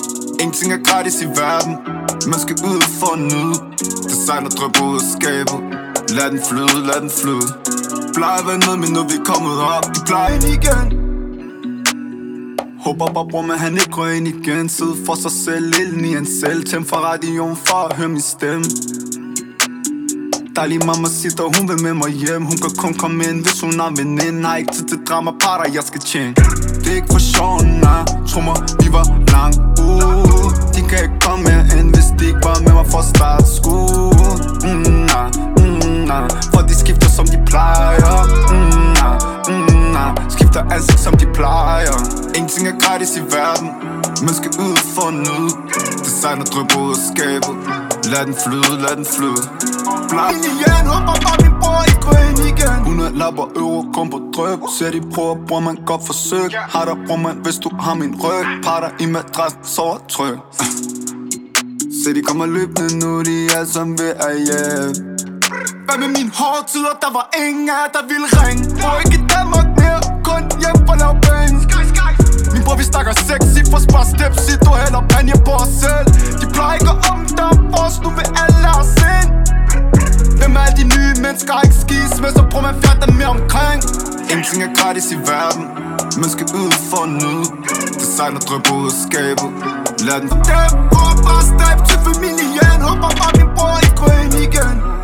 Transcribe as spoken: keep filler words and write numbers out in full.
Ingenting er gratis i verden. Man skal ud for at nyde. Designer drøber ud af skabet. Lad den flyde, lad den flyde. Plejer at være nede, men nu vi er kommet op, de plejer ind igen. Håber bare bror, men han ikke går ind igen. Sidde for sig selv, ilden i en selv. Tænd fra radioen for at høre min stemme. Dejlig mamma sitter, hun vil med mig hjem. Hun kan kun komme ind, hvis hun er veninde. Har ikke tid til drama, parter, jeg skal tjene. Det er ikke for sjov, nej. Tro mig, vi var langt ude. De kan ikke komme mere ind, hvis de ikke var med mig for at starte skole. Mm, nah, mm, nah. For de skifter som de plejer. Mm, nah, mm, nah. Skifter ansigt som de plejer. Ingenting er gratis i verden. Man skal ud for at nyde. Designer drøber ud af skabet. Lad den flyde, lad den flyde. Blad ind igen, håber bare min bror ikke går ind igen. hundrede lapper, euro, kom på dryp. Ser de prøver, bror man godt forsøg. Har der bror man, hvis du har min ryg. Parter i madrassen, sover tryg. Se de kommer løbende nu, de er som ved at hjem. Hvad med mine hårde tider, der var ingen af der ville ringe. Bror ikke i Danmark mere, kun hjem for lav penge. Min bror vi snakker sexy, for spar steps i. Du hælder panje på os selv. De plejer ikke at omdame os, nu vil alle os ind. Hvem er de nye mennesker, har ikke skis med, så prøv man fjerne dem mere omkring. Ingenting er gratis i verden. Man skal ud for at nyde. Designer drøber ud af skabet. Lad den dem, bror bare stab til familien. Håber bare min bror ikke går ind igen.